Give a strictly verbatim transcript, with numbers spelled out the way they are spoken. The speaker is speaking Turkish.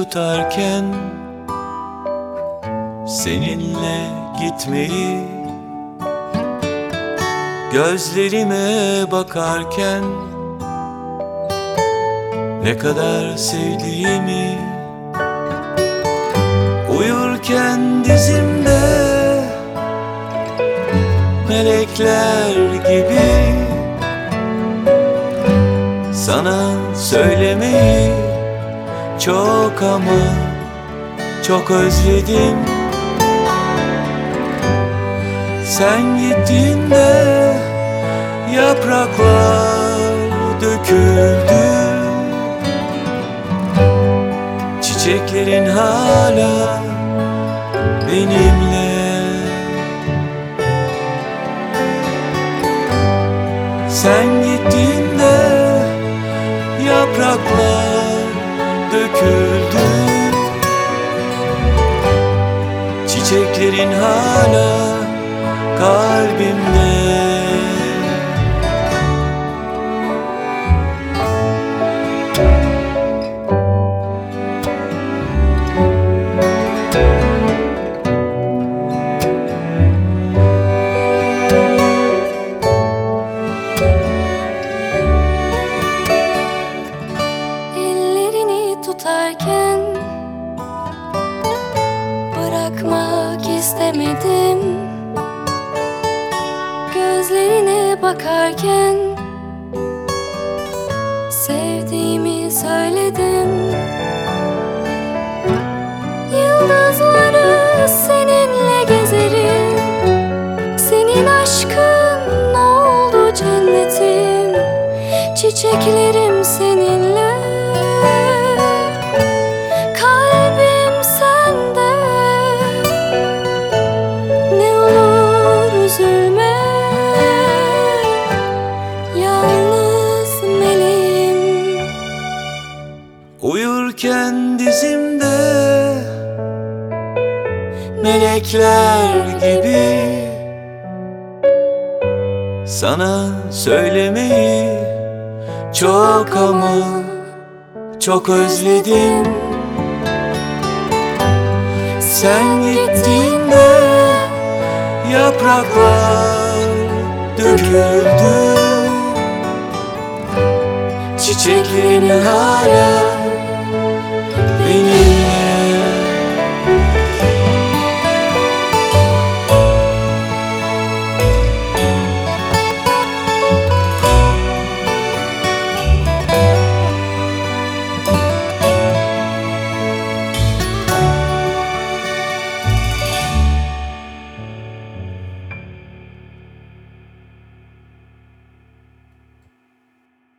tutarken, seninle gitmeyi, gözlerime bakarken ne kadar sevdiğimi, uyurken dizimde melekler gibi sana söylemeyi çok ama çok özledim. Sen gittiğinde yapraklar döküldü, çiçeklerin hala benimle. Sen gittiğinde yapraklar döküldü, çiçeklerin hala kalbimde. Ellerini tutarken bırakmak istemedim. Gözlerine bakarken sevdiğimi söyledim. Yıldızları seninle gezerim, senin aşkın oldu cennetim. Çiçeklerim seninle, kalbim sende. Ne olur üzülme, yalnız meleğim. Uyurken dizimde melekler gibi sana söylemeyi çok ama çok özledim. Sen gittiğinde yapraklar döküldü, çiçeklerin hala benim.